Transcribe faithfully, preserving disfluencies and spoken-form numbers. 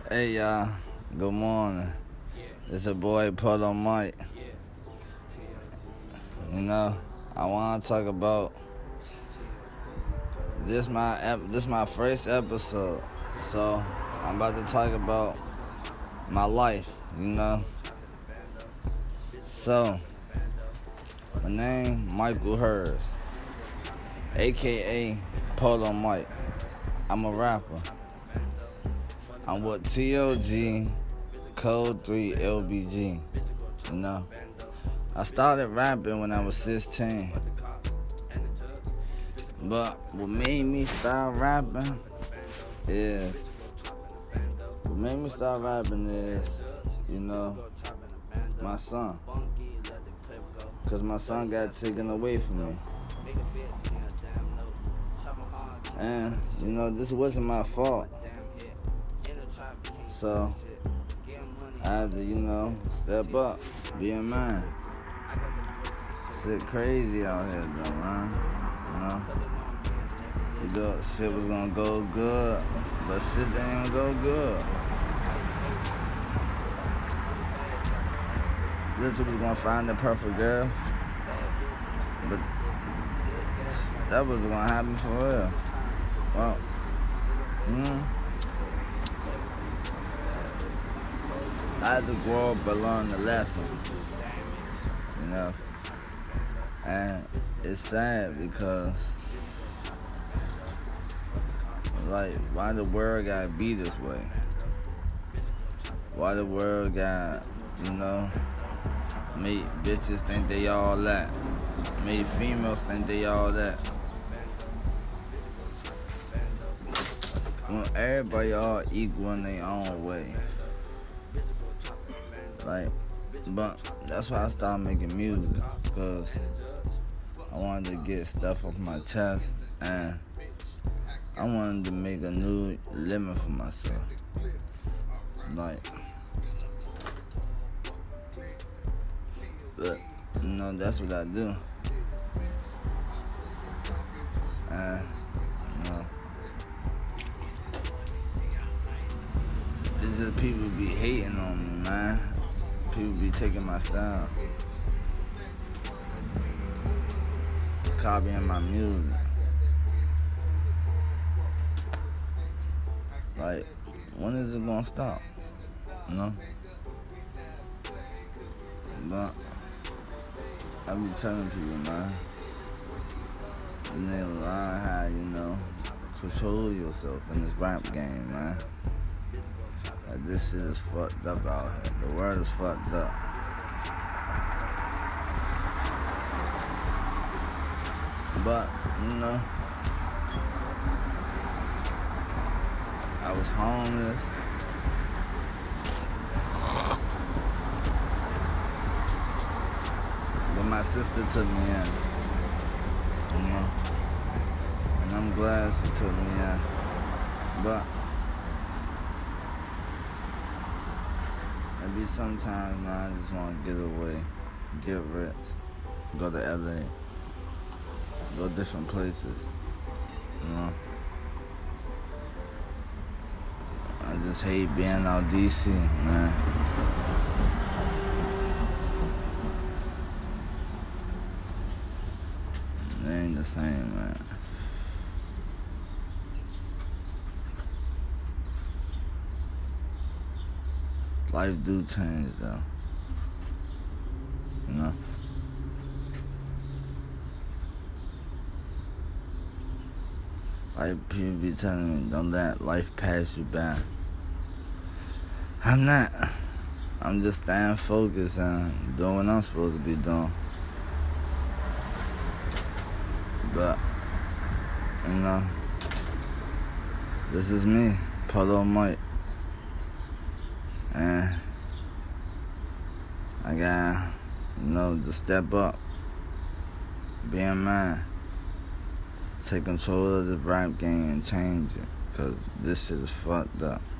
Hey y'all, good morning. It's your boy Polo Mike. You know, I want to talk about this my ep- this my first episode, so I'm about to talk about my life. You know, so my name Michael Hers, aka Polo Mike. I'm a rapper. I'm with T O G Code three L B G. You know, I started rapping when I was sixteen. But what made me start rapping is, what made me start rapping is, you know, my son. Because my son got taken away from me. And, you know, this wasn't my fault. So, I had to, you know, step up, be a man. Shit crazy out here, though, man. You know? You thought shit was gonna go good, but shit didn't even go good. Literally was gonna find the perfect girl, but that wasn't gonna happen for real. Well, mm, I had to grow up and learn the lesson, you know? And it's sad because, like, why the world gotta be this way? Why the world got, you know, make bitches think they all that, make females think they all that. When everybody all equal in their own way. Like, but that's why I started making music, because I wanted to get stuff off my chest, and I wanted to make a new living for myself. Like, but, you know, that's what I do. And, you know, it's just people be hating on me, man. People be taking my style, copying my music. Like, when is it gonna stop? You know? But I be telling people, man, and they learn how, you know, control yourself in this rap game, man. Like, this shit is fucked up out here. The world is fucked up. But, you know, I was homeless. But my sister took me in, you know, and I'm glad she took me in. But maybe sometimes, man, I just want to get away, get rich, go to L A, go different places, you know. I just hate being out D C, man. It ain't the same, man. Life do change, though. You know? Like, people be telling me, don't let life pass you by. I'm not. I'm just staying focused and doing what I'm supposed to be doing. But, you know, this is me, Polo Mike. And I got, you know, to step up, be a man, take control of the rap game and change it, because this shit is fucked up.